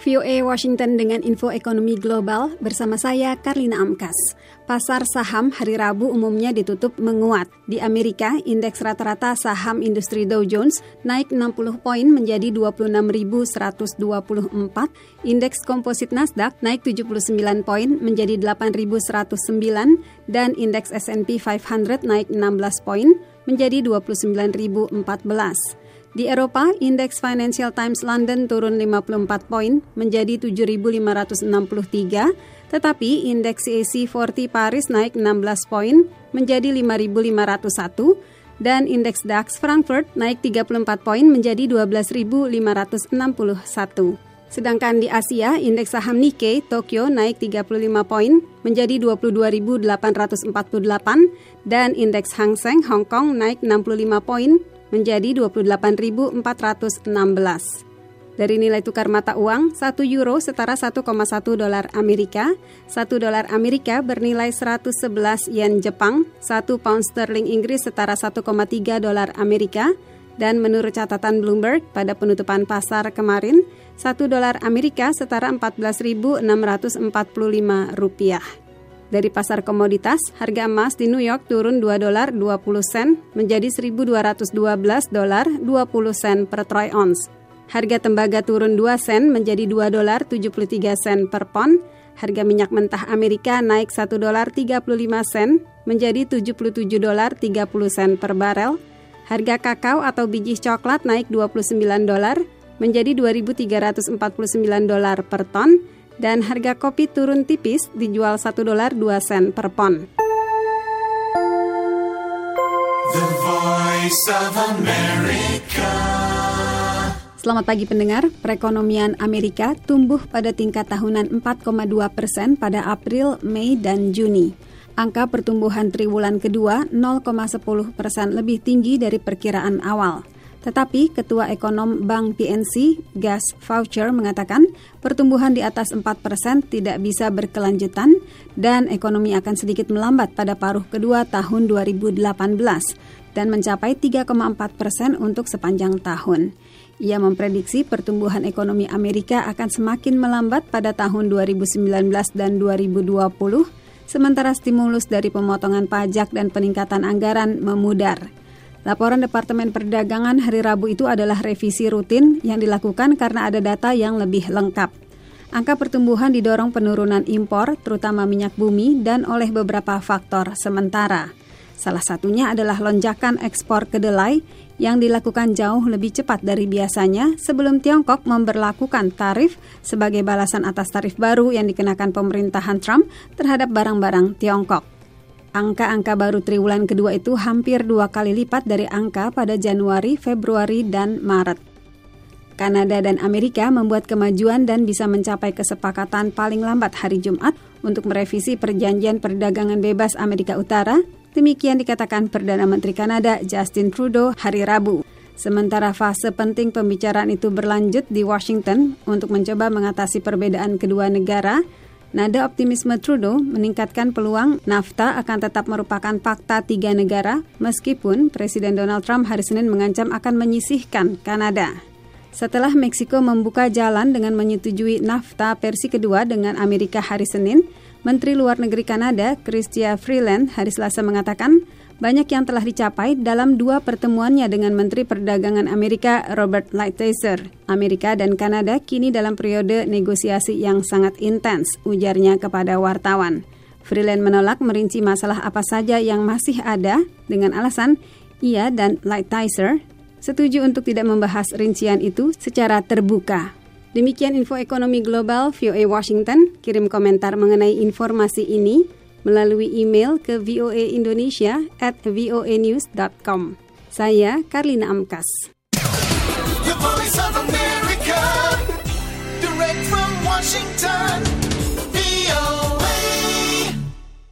VOA Washington dengan info ekonomi global bersama saya Karlina Amkas. Pasar saham hari Rabu umumnya ditutup menguat. Di Amerika, indeks rata-rata saham industri Dow Jones naik 60 poin menjadi 26.124. Indeks komposit Nasdaq naik 79 poin menjadi 8.109 dan indeks S&P 500 naik 16 poin menjadi 29.014. Di Eropa, indeks Financial Times London turun 54 poin menjadi 7.563, tetapi indeks CAC 40 Paris naik 16 poin menjadi 5.501 dan indeks DAX Frankfurt naik 34 poin menjadi 12.561. Sedangkan di Asia, indeks saham Nikkei Tokyo naik 35 poin menjadi 22.848 dan indeks Hang Seng Hong Kong naik 65 poin menjadi 28.416. Dari nilai tukar mata uang, 1 euro setara 1,1 dolar Amerika, 1 dolar Amerika bernilai 111 yen Jepang, 1 pound sterling Inggris setara 1,3 dolar Amerika, dan menurut catatan Bloomberg pada penutupan pasar kemarin, 1 dolar Amerika setara 14.645 rupiah. Dari pasar komoditas, harga emas di New York turun 2 dolar 20 sen menjadi 1.212 dolar 20 sen per troy ounce. Harga tembaga turun 2 sen menjadi 2 dolar 73 sen per pon. Harga minyak mentah Amerika naik 1 dolar 35 sen menjadi 77 dolar 30 sen per barel. Harga kakao atau biji coklat naik 29 dolar menjadi 2.349 dolar per ton. Dan harga kopi turun tipis dijual 1 dolar 2 sen per pon. The Voice of America. Selamat pagi pendengar, perekonomian Amerika tumbuh pada tingkat tahunan 4,2% pada April, Mei, dan Juni. Angka pertumbuhan triwulan kedua 0,10% lebih tinggi dari perkiraan awal. Tetapi Ketua Ekonom Bank PNC, Gus Faucher, mengatakan pertumbuhan di atas 4% tidak bisa berkelanjutan dan ekonomi akan sedikit melambat pada paruh kedua tahun 2018 dan mencapai 3,4% untuk sepanjang tahun. Ia memprediksi pertumbuhan ekonomi Amerika akan semakin melambat pada tahun 2019 dan 2020, sementara stimulus dari pemotongan pajak dan peningkatan anggaran memudar. Laporan Departemen Perdagangan hari Rabu itu adalah revisi rutin yang dilakukan karena ada data yang lebih lengkap. Angka pertumbuhan didorong penurunan impor, terutama minyak bumi, dan oleh beberapa faktor sementara. Salah satunya adalah lonjakan ekspor kedelai yang dilakukan jauh lebih cepat dari biasanya sebelum Tiongkok memberlakukan tarif sebagai balasan atas tarif baru yang dikenakan pemerintahan Trump terhadap barang-barang Tiongkok. Angka-angka baru triwulan kedua itu hampir 2 kali lipat dari angka pada Januari, Februari, dan Maret. Kanada dan Amerika membuat kemajuan dan bisa mencapai kesepakatan paling lambat hari Jumat untuk merevisi Perjanjian Perdagangan Bebas Amerika Utara. Demikian dikatakan Perdana Menteri Kanada Justin Trudeau hari Rabu. Sementara fase penting pembicaraan itu berlanjut di Washington untuk mencoba mengatasi perbedaan kedua negara, nada optimisme Trudeau meningkatkan peluang NAFTA akan tetap merupakan fakta 3 negara meskipun Presiden Donald Trump hari Senin mengancam akan menyisihkan Kanada. Setelah Meksiko membuka jalan dengan menyetujui NAFTA versi kedua dengan Amerika hari Senin, Menteri Luar Negeri Kanada Chrystia Freeland hari Selasa mengatakan banyak yang telah dicapai dalam 2 pertemuannya dengan Menteri Perdagangan Amerika Robert Lighthizer. Amerika dan Kanada kini dalam periode negosiasi yang sangat intens, ujarnya kepada wartawan. Freeland menolak merinci masalah apa saja yang masih ada dengan alasan ia dan Lighthizer setuju untuk tidak membahas rincian itu secara terbuka. Demikian info ekonomi global VOA Washington. Kirim komentar mengenai informasi ini melalui email ke voaindonesia@voanews.com. Saya Karlina Amkas. The Voice of America, direct from Washington, VOA.